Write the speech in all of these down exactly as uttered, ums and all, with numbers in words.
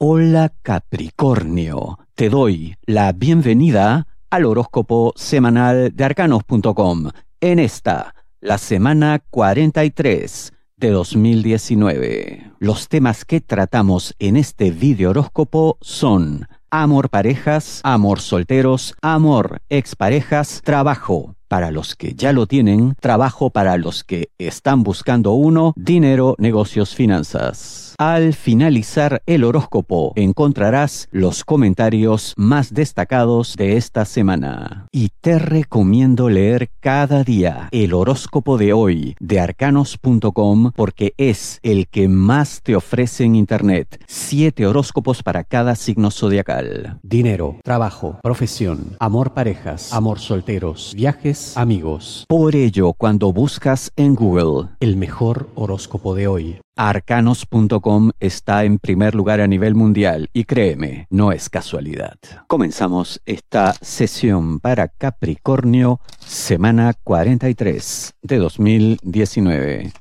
Hola Capricornio, te doy la bienvenida al horóscopo semanal de arcanos punto com en esta, la semana cuarenta y tres de dos mil diecinueve. Los temas que tratamos en este video horóscopo son amor parejas, amor solteros, amor exparejas, trabajo para los que ya lo tienen, trabajo para los que están buscando uno, dinero, negocios, finanzas. Al finalizar el horóscopo encontrarás los comentarios más destacados de esta semana. Y te recomiendo leer cada día el horóscopo de hoy de arcanos punto com porque es el que más te ofrece en internet. Siete horóscopos para cada signo zodiacal. Dinero, trabajo, profesión, amor parejas, amor solteros, viajes, amigos. Por ello, cuando buscas en Google el mejor horóscopo de hoy, arcanos punto com está en primer lugar a nivel mundial y créeme, no es casualidad. Comenzamos esta sesión para Capricornio, semana cuarenta y tres de dos mil diecinueve.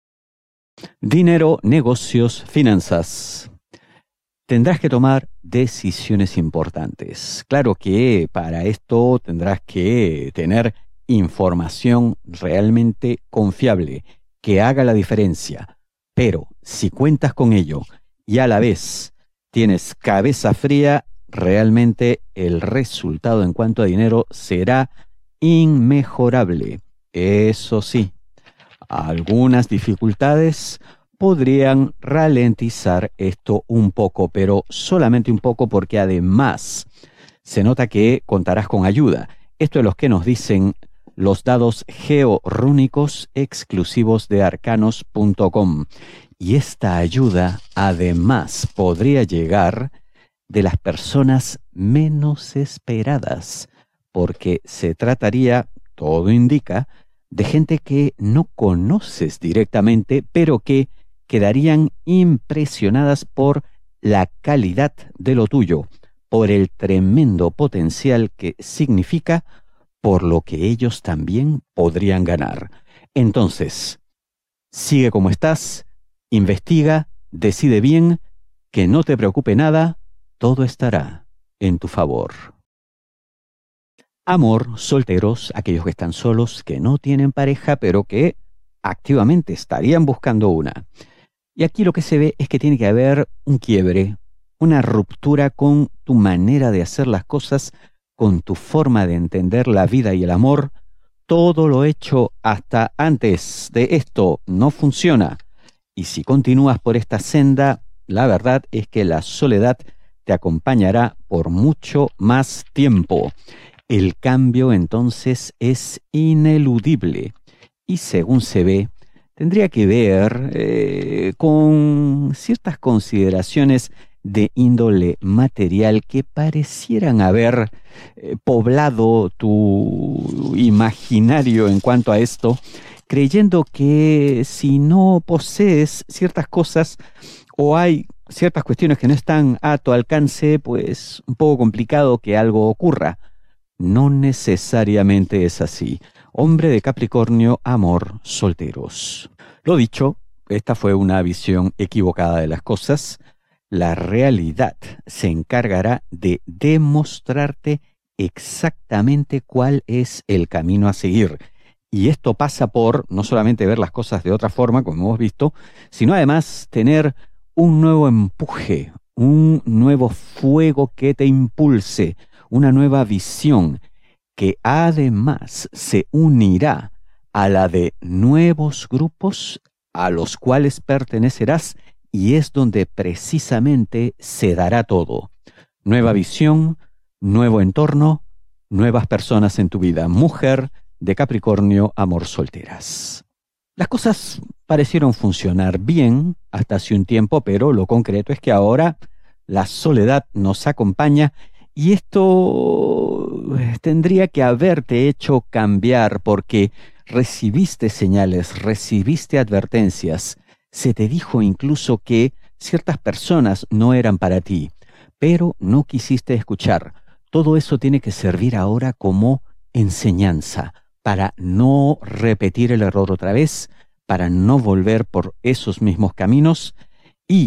Dinero, negocios, finanzas. Tendrás que tomar decisiones importantes. Claro que para esto tendrás que tener información realmente confiable que haga la diferencia. Pero si cuentas con ello y a la vez tienes cabeza fría, realmente el resultado en cuanto a dinero será inmejorable. Eso sí, algunas dificultades podrían ralentizar esto un poco, pero solamente un poco porque además se nota que contarás con ayuda. Esto es lo que nos dicen los dados georrúnicos exclusivos de arcanos punto com. Y esta ayuda además podría llegar de las personas menos esperadas, porque se trataría, todo indica, de gente que no conoces directamente, pero que quedarían impresionadas por la calidad de lo tuyo, por el tremendo potencial que significa, por lo que ellos también podrían ganar. Entonces, sigue como estás, investiga, decide bien, que no te preocupe nada, todo estará en tu favor. Amor, solteros, aquellos que están solos, que no tienen pareja, pero que activamente estarían buscando una. Y aquí lo que se ve es que tiene que haber un quiebre, una ruptura con tu manera de hacer las cosas, con tu forma de entender la vida y el amor. Todo lo hecho hasta antes de esto no funciona. Y si continúas por esta senda, la verdad es que la soledad te acompañará por mucho más tiempo. El cambio entonces es ineludible y según se ve, tendría que ver eh, con ciertas consideraciones de índole material que parecieran haber eh, poblado tu imaginario en cuanto a esto, creyendo que si no posees ciertas cosas o hay ciertas cuestiones que no están a tu alcance, pues un poco complicado que algo ocurra. No necesariamente es así. Hombre de Capricornio, amor, solteros. Lo dicho, esta fue una visión equivocada de las cosas. La realidad se encargará de demostrarte exactamente cuál es el camino a seguir. Y esto pasa por no solamente ver las cosas de otra forma, como hemos visto, sino además tener un nuevo empuje, un nuevo fuego que te impulse, una nueva visión que además se unirá a la de nuevos grupos a los cuales pertenecerás y es donde precisamente se dará todo. Nueva visión, nuevo entorno, nuevas personas en tu vida. Mujer de Capricornio, amor, solteras. Las cosas parecieron funcionar bien hasta hace un tiempo, pero lo concreto es que ahora la soledad nos acompaña y esto tendría que haberte hecho cambiar porque recibiste señales, recibiste advertencias. Se te dijo incluso que ciertas personas no eran para ti, pero no quisiste escuchar. Todo eso tiene que servir ahora como enseñanza para no repetir el error otra vez, para no volver por esos mismos caminos y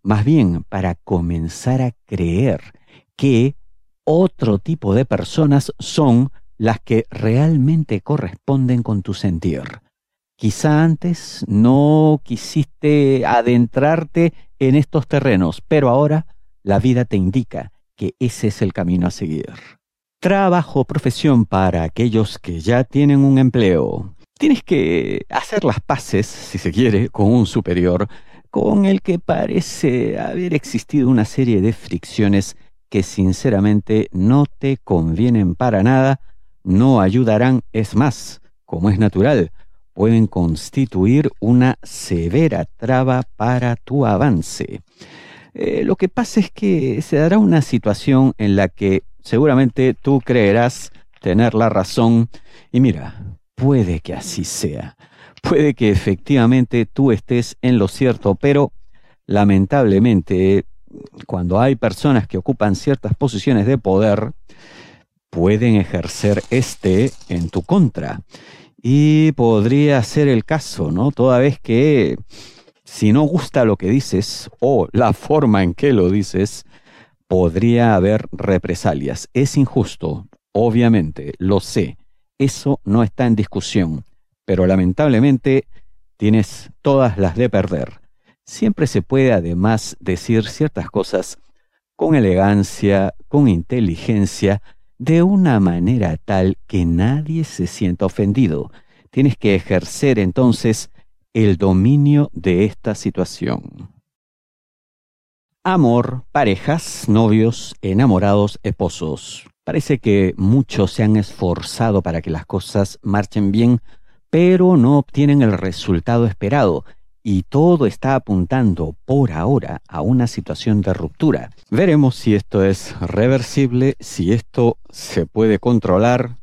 más bien para comenzar a creer que otro tipo de personas son las que realmente corresponden con tu sentir. Quizá antes no quisiste adentrarte en estos terrenos, pero ahora la vida te indica que ese es el camino a seguir. Trabajo, profesión para aquellos que ya tienen un empleo. Tienes que hacer las paces, si se quiere, con un superior con el que parece haber existido una serie de fricciones que sinceramente no te convienen para nada, no ayudarán, es más, como es natural, pueden constituir una severa traba para tu avance. Eh, lo que pasa es que se dará una situación en la que seguramente tú creerás tener la razón y mira, puede que así sea. Puede que efectivamente tú estés en lo cierto, pero lamentablemente cuando hay personas que ocupan ciertas posiciones de poder, pueden ejercer este en tu contra. Y podría ser el caso, ¿no? Toda vez que si no gusta lo que dices o la forma en que lo dices, podría haber represalias. Es injusto, obviamente, lo sé. Eso no está en discusión, pero lamentablemente tienes todas las de perder. Siempre se puede además decir ciertas cosas con elegancia, con inteligencia, de una manera tal que nadie se sienta ofendido. Tienes que ejercer entonces el dominio de esta situación. Amor, parejas, novios, enamorados, esposos. Parece que muchos se han esforzado para que las cosas marchen bien, pero no obtienen el resultado esperado. Y todo está apuntando por ahora a una situación de ruptura. Veremos si esto es reversible, si esto se puede controlar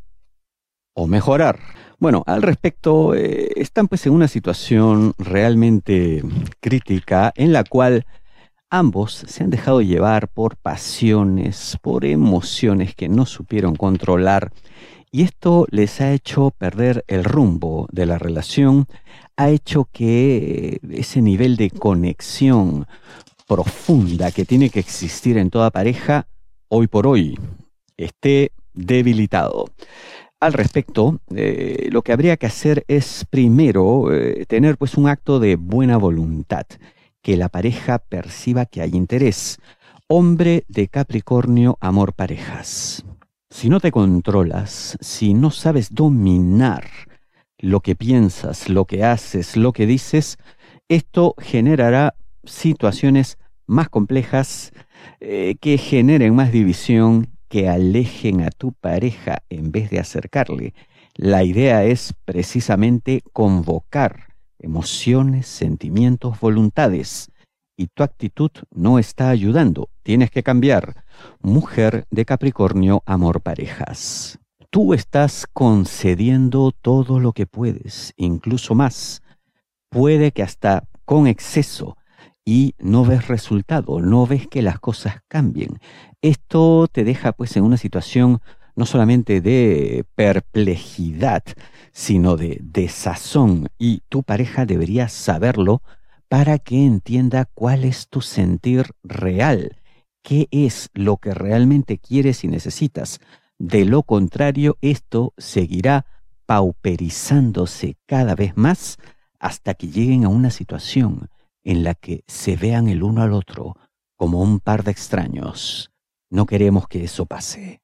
o mejorar. Bueno, al respecto, eh, están pues en una situación realmente crítica en la cual ambos se han dejado llevar por pasiones, por emociones que no supieron controlar, y esto les ha hecho perder el rumbo de la relación, ha hecho que ese nivel de conexión profunda que tiene que existir en toda pareja, hoy por hoy, esté debilitado. Al respecto, eh, lo que habría que hacer es primero eh, tener pues un acto de buena voluntad, que la pareja perciba que hay interés. Hombre de Capricornio, amor parejas. Si no te controlas, si no sabes dominar lo que piensas, lo que haces, lo que dices, esto generará situaciones más complejas eh, que generen más división, que alejen a tu pareja en vez de acercarle. La idea es precisamente convocar emociones, sentimientos, voluntades. Y tu actitud no está ayudando. Tienes que cambiar. Mujer de Capricornio, amor parejas. Tú estás concediendo todo lo que puedes, incluso más. Puede que hasta con exceso. Y no ves resultado, no ves que las cosas cambien. Esto te deja pues en una situación no solamente de perplejidad, sino de desazón. Y tu pareja debería saberlo para que entienda cuál es tu sentir real, qué es lo que realmente quieres y necesitas. De lo contrario, esto seguirá pauperizándose cada vez más hasta que lleguen a una situación en la que se vean el uno al otro como un par de extraños. No queremos que eso pase.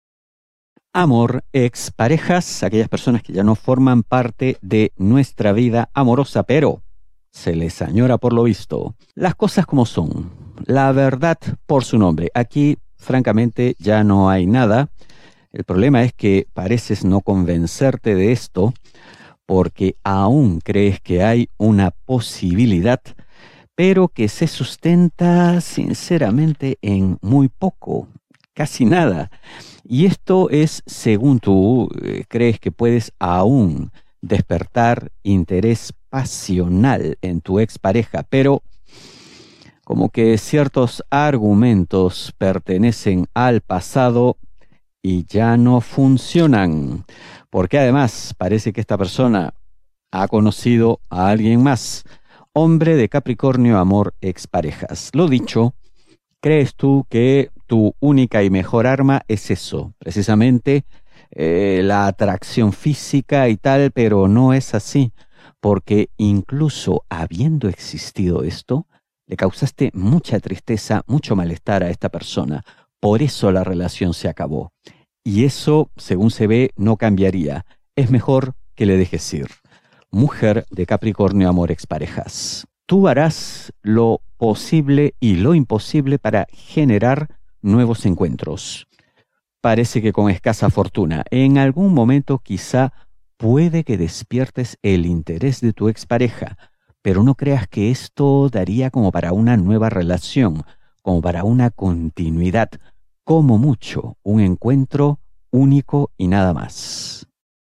Amor, ex parejas, aquellas personas que ya no forman parte de nuestra vida amorosa, pero se les añora por lo visto. Las cosas como son, la verdad por su nombre. Aquí, francamente, ya no hay nada. El problema es que pareces no convencerte de esto porque aún crees que hay una posibilidad, pero que se sustenta sinceramente en muy poco, casi nada. Y esto es según tú eh, crees que puedes aún despertar interés pasional en tu expareja, pero como que ciertos argumentos pertenecen al pasado y ya no funcionan, porque además parece que esta persona ha conocido a alguien más, Hombre de Capricornio, amor, exparejas. Lo dicho, ¿crees tú que tu única y mejor arma es eso? Precisamente eh, la atracción física y tal, pero no es así, porque incluso habiendo existido esto, le causaste mucha tristeza, mucho malestar a esta persona. Por eso la relación se acabó. Y eso, según se ve, no cambiaría. Es mejor que le dejes ir. Mujer de Capricornio, amor, exparejas. Tú harás lo posible y lo imposible para generar nuevos encuentros. Parece que con escasa fortuna. En algún momento quizá puede que despiertes el interés de tu expareja, pero no creas que esto daría como para una nueva relación, como para una continuidad, como mucho un encuentro único y nada más.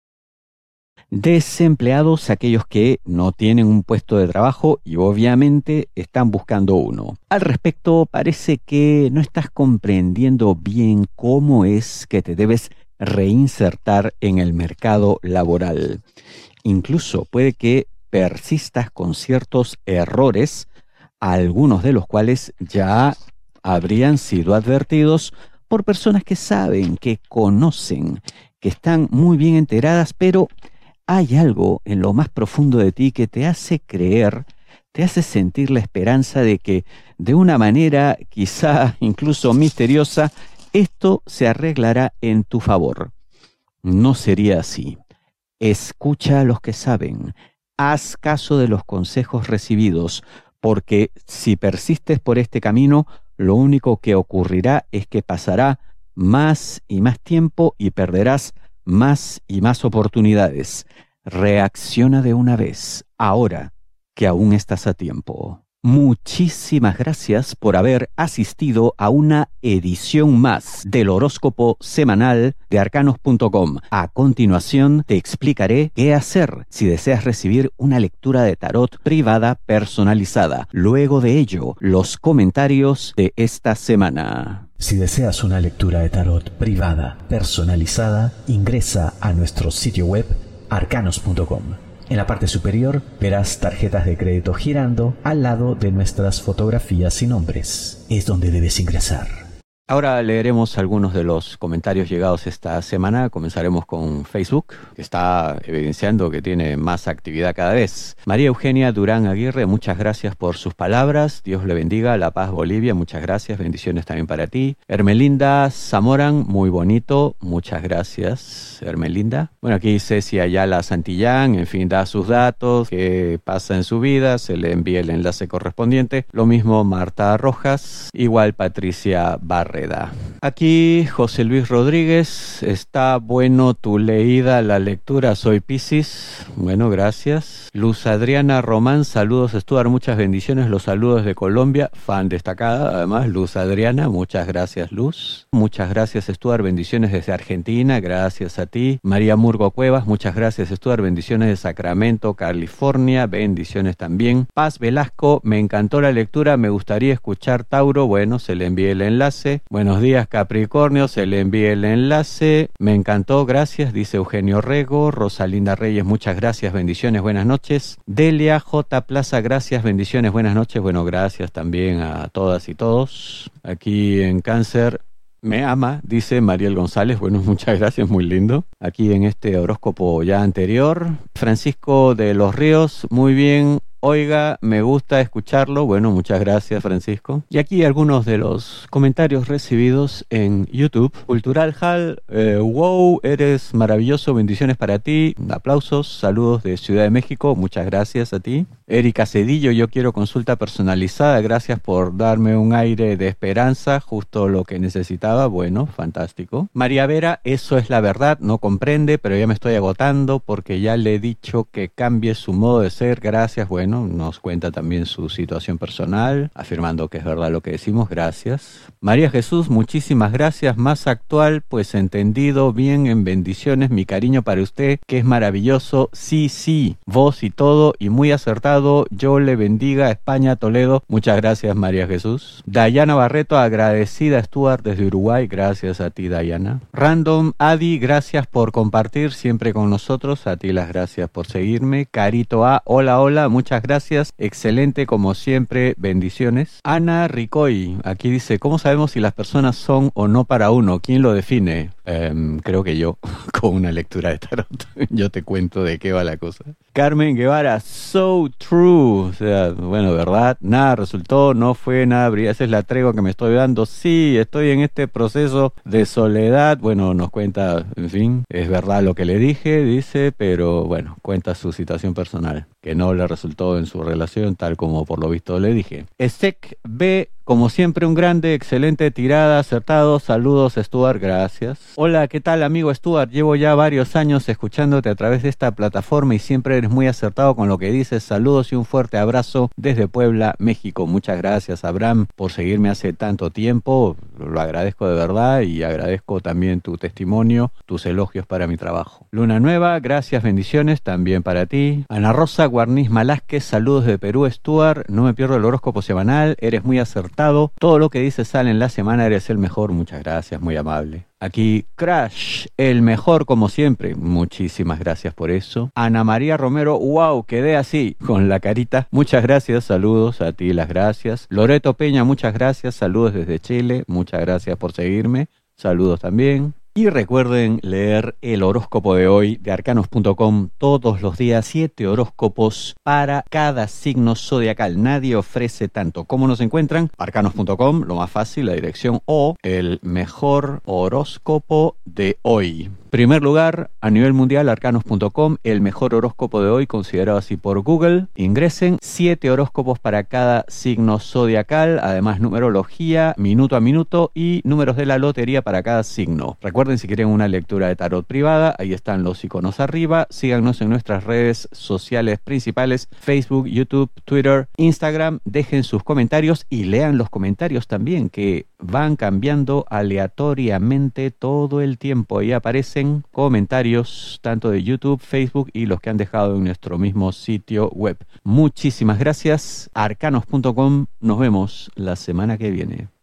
Desempleados, aquellos que no tienen un puesto de trabajo y obviamente están buscando uno. Al respecto, parece que no estás comprendiendo bien cómo es que te debes reinsertar en el mercado laboral. Incluso puede que persistas con ciertos errores, algunos de los cuales ya habrían sido advertidos por personas que saben, que conocen, que están muy bien enteradas, pero hay algo en lo más profundo de ti que te hace creer, te hace sentir la esperanza de que de una manera quizá incluso misteriosa, esto se arreglará en tu favor. No sería así. Escucha a los que saben, haz caso de los consejos recibidos, porque si persistes por este camino, lo único que ocurrirá es que pasará más y más tiempo y perderás más y más oportunidades. Reacciona de una vez, ahora que aún estás a tiempo. Muchísimas gracias por haber asistido a una edición más del horóscopo semanal de arcanos punto com. A continuación te explicaré qué hacer si deseas recibir una lectura de tarot privada personalizada. Luego de ello, los comentarios de esta semana. Si deseas una lectura de tarot privada personalizada, ingresa a nuestro sitio web arcanos punto com. En la parte superior verás tarjetas de crédito girando al lado de nuestras fotografías y nombres. Es donde debes ingresar. Ahora leeremos algunos de los comentarios llegados esta semana. Comenzaremos con Facebook, que está evidenciando que tiene más actividad cada vez. María Eugenia Durán Aguirre, muchas gracias por sus palabras. Dios le bendiga. La Paz Bolivia, muchas gracias. Bendiciones también para ti. Hermelinda Zamoran, muy bonito. Muchas gracias, Hermelinda. Bueno, aquí Ceci Ayala Santillán, en fin, da sus datos, qué pasa en su vida, se le envía el enlace correspondiente. Lo mismo Marta Rojas, igual Patricia Barrera. Aquí José Luis Rodríguez, está bueno tu leída, la lectura, soy Piscis. Bueno, gracias. Luz Adriana Román, saludos Stuart, muchas bendiciones, los saludos de Colombia, fan destacada, además Luz Adriana, muchas gracias Luz. Muchas gracias Stuart, bendiciones desde Argentina, gracias a ti. María Murgo Cuevas, muchas gracias Stuart, bendiciones de Sacramento, California, bendiciones también. Paz Velasco, me encantó la lectura, me gustaría escuchar Tauro, bueno, se le envié el enlace. Buenos días Capricornio, se le envié el enlace, me encantó, gracias, dice Eugenio Rego. Rosalinda Reyes, muchas gracias, bendiciones, buenas noches. Delia J. Plaza, gracias, bendiciones, buenas noches, bueno, gracias también a todas y todos. Aquí en Cáncer, me ama, dice Mariel González, bueno, muchas gracias, muy lindo. Aquí en este horóscopo ya anterior. Francisco de los Ríos, muy bien. Oiga, me gusta escucharlo. Bueno, muchas gracias, Francisco. Y aquí algunos de los comentarios recibidos en YouTube. Cultural Hall, eh, wow, eres maravilloso, bendiciones para ti. Aplausos, saludos de Ciudad de México, muchas gracias a ti. Erika Cedillo, yo quiero consulta personalizada, gracias por darme un aire de esperanza, justo lo que necesitaba. Bueno, fantástico. María Vera, eso es la verdad, no comprende, pero ya me estoy agotando porque ya le he dicho que cambie su modo de ser, gracias, bueno. Nos cuenta también su situación personal, afirmando que es verdad lo que decimos, gracias. María Jesús, muchísimas gracias, más actual, pues entendido bien, en bendiciones, mi cariño para usted, que es maravilloso, sí, sí, voz y todo, y muy acertado acertado. Yo le bendiga. España, Toledo. Muchas gracias, María Jesús. Dayana Barreto, agradecida, Stuart, desde Uruguay. Gracias a ti, Dayana. Random Adi, gracias por compartir siempre con nosotros. A ti las gracias por seguirme. Carito A, hola, hola. Muchas gracias. Excelente, como siempre. Bendiciones. Ana Ricoy, aquí dice, ¿cómo sabemos si las personas son o no para uno? ¿Quién lo define? Um, creo que yo, con una lectura de tarot. Yo te cuento de qué va la cosa. Carmen Guevara, so true. O sea, bueno, ¿verdad? Nada resultó, no fue nada brillante. Esa es la tregua que me estoy dando. Sí, estoy en este proceso de soledad. Bueno, nos cuenta, en fin, es verdad lo que le dije, dice, pero bueno, cuenta su situación personal, que no le resultó en su relación, tal como por lo visto le dije. Esec B, como siempre, un grande, excelente tirada, acertado. Saludos, Stuart, gracias. Hola, ¿qué tal, amigo Stuart? Llevo ya varios años escuchándote a través de esta plataforma y siempre eres muy acertado con lo que dices. Saludos y un fuerte abrazo desde Puebla, México. Muchas gracias, Abraham, por seguirme hace tanto tiempo. Lo agradezco de verdad y agradezco también tu testimonio, tus elogios para mi trabajo. Luna Nueva, gracias, bendiciones también para ti. Ana Rosa Guarniz Malásquez, saludos de Perú, Stuart. No me pierdo el horóscopo semanal, eres muy acertado. Todo lo que dices sale en la semana, eres el mejor. Muchas gracias, muy amable. Aquí Crash, el mejor como siempre. Muchísimas gracias por eso. Ana María Romero, wow, quedé así, con la carita. Muchas gracias, saludos a ti, las gracias. Loreto Peña, muchas gracias, saludos desde Chile. Muchas gracias por seguirme, saludos también. Y recuerden leer el horóscopo de hoy de arcanos punto com todos los días, siete horóscopos para cada signo zodiacal. Nadie ofrece tanto. ¿Cómo nos encuentran? arcanos punto com, lo más fácil, la dirección o el mejor horóscopo de hoy. Primer lugar, a nivel mundial, arcanos punto com, el mejor horóscopo de hoy considerado así por Google. Ingresen, siete horóscopos para cada signo zodiacal, además numerología, minuto a minuto y números de la lotería para cada signo. Recuerden, si quieren una lectura de tarot privada, ahí están los iconos arriba. Síganos en nuestras redes sociales principales, Facebook, YouTube, Twitter, Instagram. Dejen sus comentarios y lean los comentarios también, que van cambiando aleatoriamente todo el tiempo. Ahí aparecen comentarios tanto de YouTube, Facebook y los que han dejado en nuestro mismo sitio web. Muchísimas gracias. arcanos punto com. Nos vemos la semana que viene.